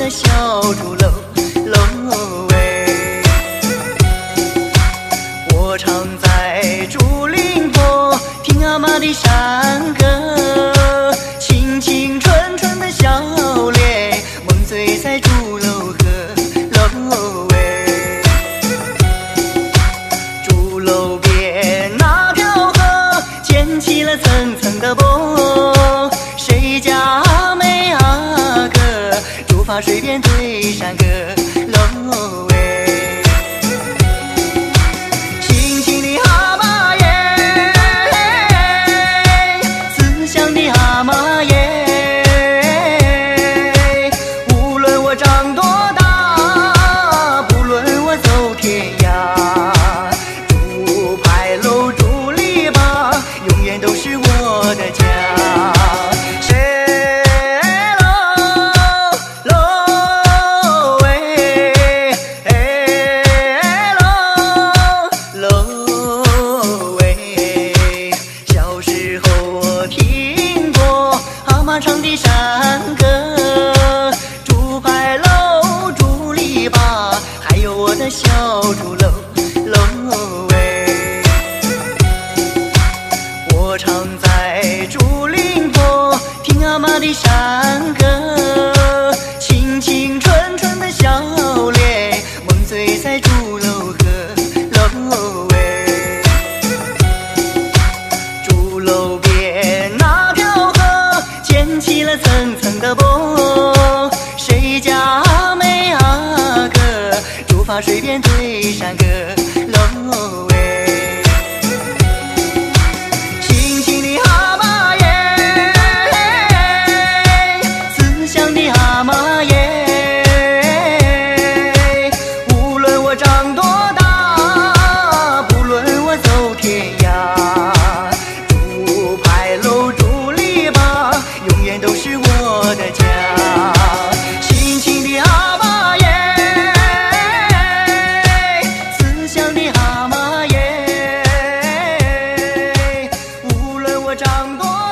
的小竹篓篓喂。我常在竹林坡听阿妈的山歌，青青春春的笑脸，梦醉在竹篓河篓喂。竹篓边那条河溅起了层层的波，谁家没阿哥竹筏水边对山歌篓喂。轻轻的蛤蟆耶，慈祥的蛤蟆耶，无论我长多大，不论我走天涯，竹牌楼竹篱笆永远都是我的家。唱的山歌，竹牌楼竹篱笆，还有我的小竹篓篓喂。我常在竹林坡听阿妈的山歌，青青春春的笑脸，梦醉在竹篓河篓喂。竹篓边那条河溅起了层层的波，谁家没阿哥竹筏水边对山歌篓喂。轻轻的蛤蟆耶，慈祥的蛤蟆耶，无论我长多大，不论我走天涯，竹牌楼竹篱笆永远都是我的家。轻轻的蛤蟆耶，慈祥的蛤蟆耶，无论我长多